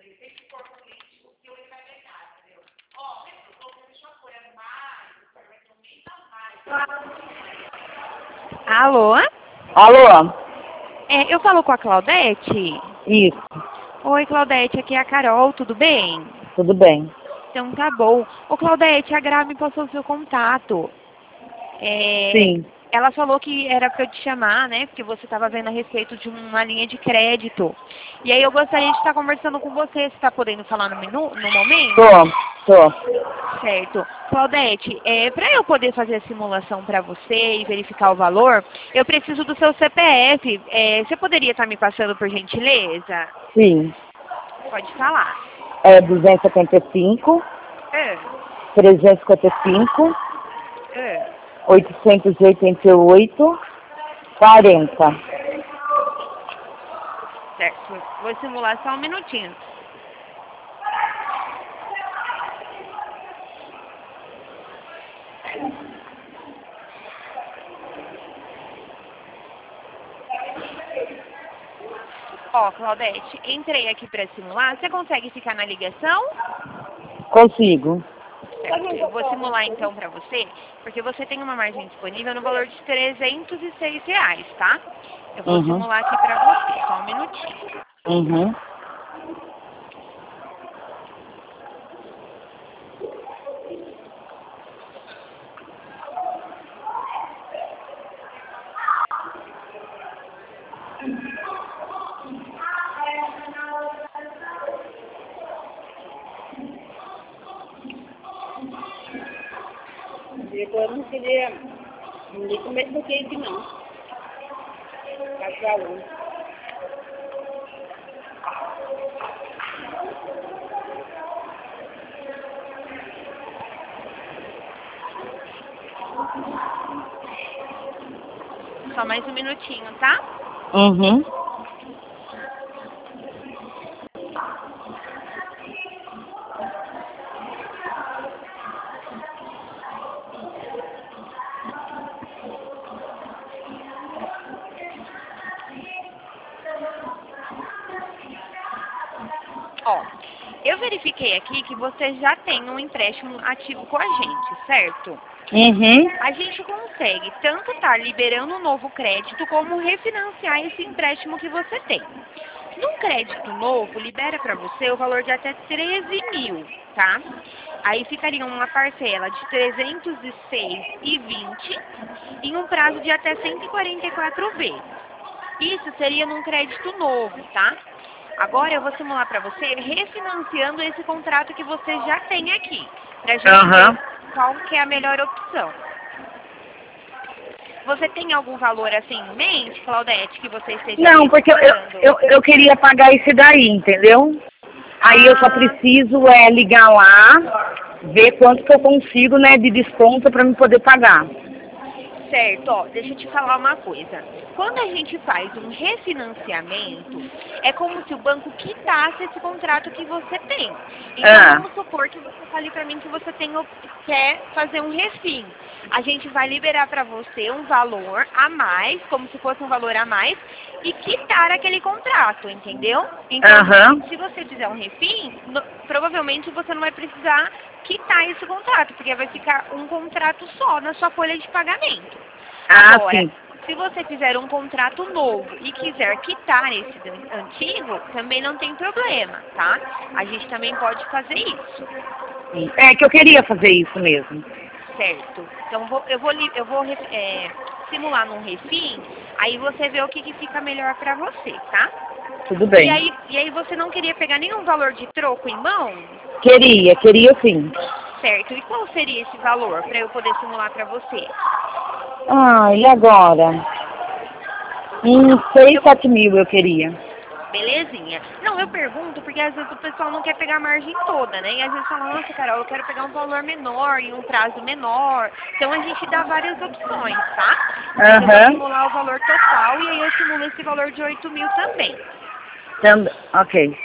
Alô? Alô? Eu falo com a Claudete? Isso, Oi, Claudete, aqui é a Carol, tudo bem? tudo bem. Então tá bom. Ô, Claudete, a Gra me passou o seu contato. Sim, Ela falou que era para eu te chamar, né? Porque você estava vendo a respeito de uma linha de crédito. E aí eu gostaria de estar conversando com você. Você está podendo falar no momento? tô. Certo. Claudete, para eu poder fazer a simulação para você e verificar o valor, eu preciso do seu CPF. Você poderia estar me passando por gentileza? Sim. Pode falar. É 275, É, 355, é. 888, 40. Certo. Vou simular só um minutinho. Ó, Claudete, entrei aqui para simular. Você consegue ficar na ligação? Consigo. Certo. Eu vou simular então para você, porque você tem uma margem disponível no valor de R$ 306, tá? Eu vou Uhum. simular aqui para você, só um minutinho. Uhum. Eu não queria nem comer do queijo, não. Tá falando. Só mais um minutinho, tá? Uhum. Ó, eu verifiquei aqui que você já tem um empréstimo ativo com a gente, certo? Uhum. A gente consegue tanto estar liberando um novo crédito como refinanciar esse empréstimo que você tem. Num crédito novo, libera para você o valor de até 13 mil, tá? Aí ficaria uma parcela de 306,20 em um prazo de até 144 vezes. Isso seria num crédito novo, tá? Agora eu vou simular para você refinanciando esse contrato que você já tem aqui, pra gente ver Aham. qual que é a melhor opção. Você tem algum valor assim em mente, Claudete, que você esteja Não, porque pensando? eu queria pagar esse daí, entendeu? Aí eu só preciso ligar lá, ver quanto que eu consigo, né, de desconto para me poder pagar. Certo, ó, deixa eu te falar uma coisa. Quando a gente faz um refinanciamento, é como se o banco quitasse esse contrato que você tem. Então Ah, vamos supor que você fale para mim que você quer fazer um refim. A gente vai liberar para você um valor a mais, como se fosse um valor a mais, e quitar aquele contrato, entendeu? Então, aham. se você fizer um refim, provavelmente você não vai precisar quitar esse contrato, porque vai ficar um contrato só na sua folha de pagamento. Ah, Agora, sim. se você fizer um contrato novo e quiser quitar esse antigo, também não tem problema, tá? A gente também pode fazer isso, É que eu queria fazer isso mesmo. certo? Então eu vou simular num refim, aí você vê o que fica melhor pra você, tá? Tudo E bem. aí você não queria pegar nenhum valor de troco em mão? Queria sim. Certo. E qual seria esse valor para eu poder simular para você? Ah, e agora? 6, 7 mil eu queria. Belezinha. Não, eu pergunto porque às vezes o pessoal não quer pegar a margem toda, né? E às vezes fala, nossa, Carol, eu quero pegar um valor menor em um prazo menor. Então a gente dá várias opções, tá? Mas eu vou Aham. simular o valor total e aí eu simulo esse valor de 8 mil também. Ok.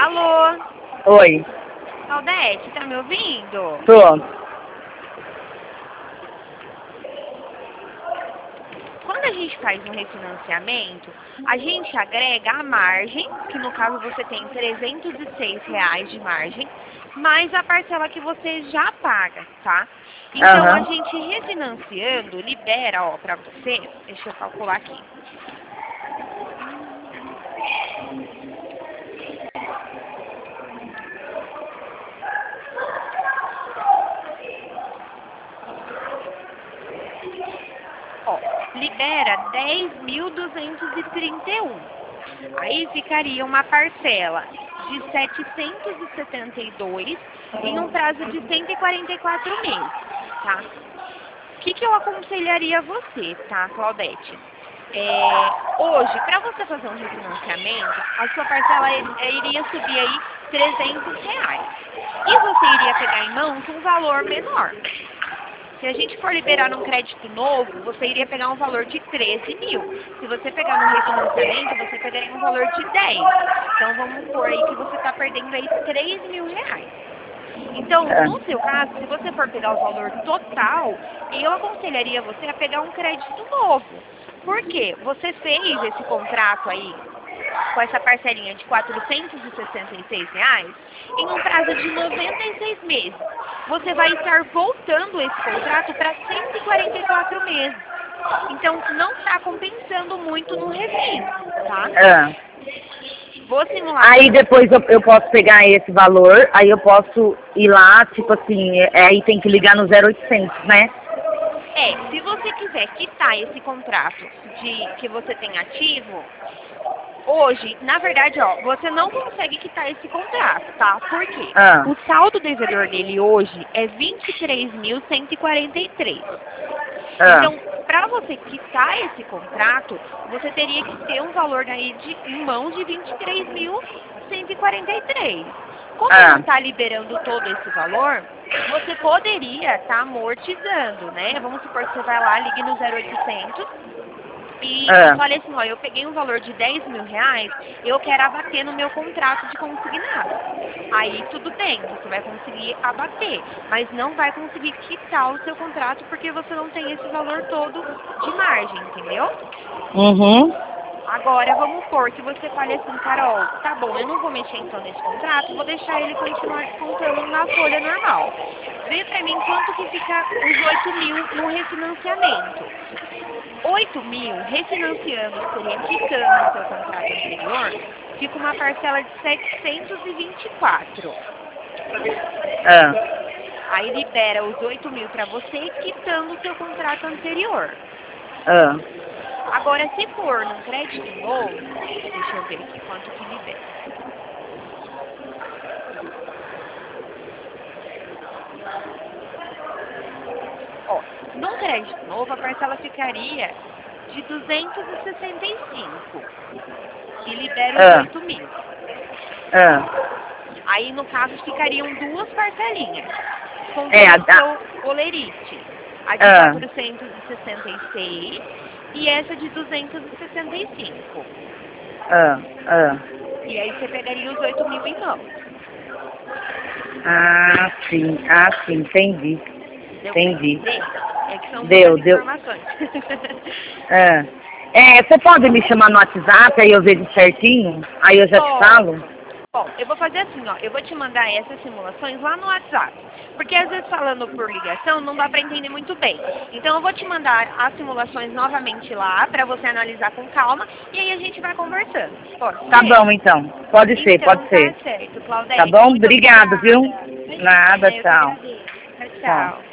Alô? Oi. Claudete, tá me ouvindo? Tô. Quando a gente faz um refinanciamento, a gente agrega a margem, que no caso você tem R$306 de margem, mais a parcela que você já paga, tá? Então, a gente refinanciando, libera, ó, pra você, deixa eu calcular aqui. Ó, libera 10.231. Aí ficaria uma parcela de 772 em um prazo de 144 meses, tá? O que eu aconselharia a você, tá, Claudete? Hoje, para você fazer um refinanciamento, a sua parcela iria subir aí R$300. E você iria pegar em mãos um valor menor. Se a gente for liberar um crédito novo, você iria pegar um valor de 13 mil. Se você pegar no refinanciamento, você pegaria um valor de 10. Então, vamos pôr aí que você está perdendo aí R$3.000. Então, no seu caso, se você for pegar o valor total, eu aconselharia você a pegar um crédito novo. Por quê? Você fez esse contrato aí com essa parcelinha de R$466 em um prazo de 96 meses. Você vai estar voltando esse contrato para 144 meses. Então, não está compensando muito no refis, tá? Vou simular. Aí depois eu posso pegar esse valor, aí eu posso ir lá, tipo assim, aí tem que ligar no 0800, né? Se você quiser quitar esse contrato que você tem ativo, hoje, na verdade, ó, você não consegue quitar esse contrato, tá? Por quê? O saldo devedor dele hoje é 23.143. Então, para você quitar esse contrato, você teria que ter um valor aí em mãos de 23.143. Como não está liberando todo esse valor, você poderia estar amortizando, né? Vamos supor que você vai lá, ligue no 0800 e fale assim, ó, eu peguei um valor de R$10.000, eu quero abater no meu contrato de consignado. Aí tudo bem, você vai conseguir abater, mas não vai conseguir quitar o seu contrato porque você não tem esse valor todo de margem, entendeu? Agora, vamos supor que você fale assim, Carol, tá bom, eu não vou mexer então nesse contrato, vou deixar ele continuar descontando na folha normal. Vê pra mim quanto que fica os 8 mil no refinanciamento. 8 mil, refinanciando, seria quitando o seu contrato anterior, fica uma parcela de 724. Aí libera os 8 mil pra você, quitando o seu contrato anterior. Agora, se for num crédito novo, deixa eu ver aqui quanto que libera. Ó, num crédito novo, a parcela ficaria de 265 e libera os 8 mil. Aí, no caso, ficariam duas parcelinhas, com o seu olerite. A de 466 e essa de 265. E aí você pegaria os 8 mil em mão. Sim, entendi. Entendi. É que são muitas informações. Você pode me chamar no WhatsApp, aí eu vejo certinho, aí eu já te falo? Bom, eu vou fazer assim, ó, eu vou te mandar essas simulações lá no WhatsApp, porque às vezes falando por ligação não dá pra entender muito bem. Então eu vou te mandar as simulações novamente lá, pra você analisar com calma, e aí a gente vai conversando. Tá bom, então. Pode ser, pode ser. Tá certo, Claudete. Tá bom? Obrigado, viu? Nada, tchau. Tchau.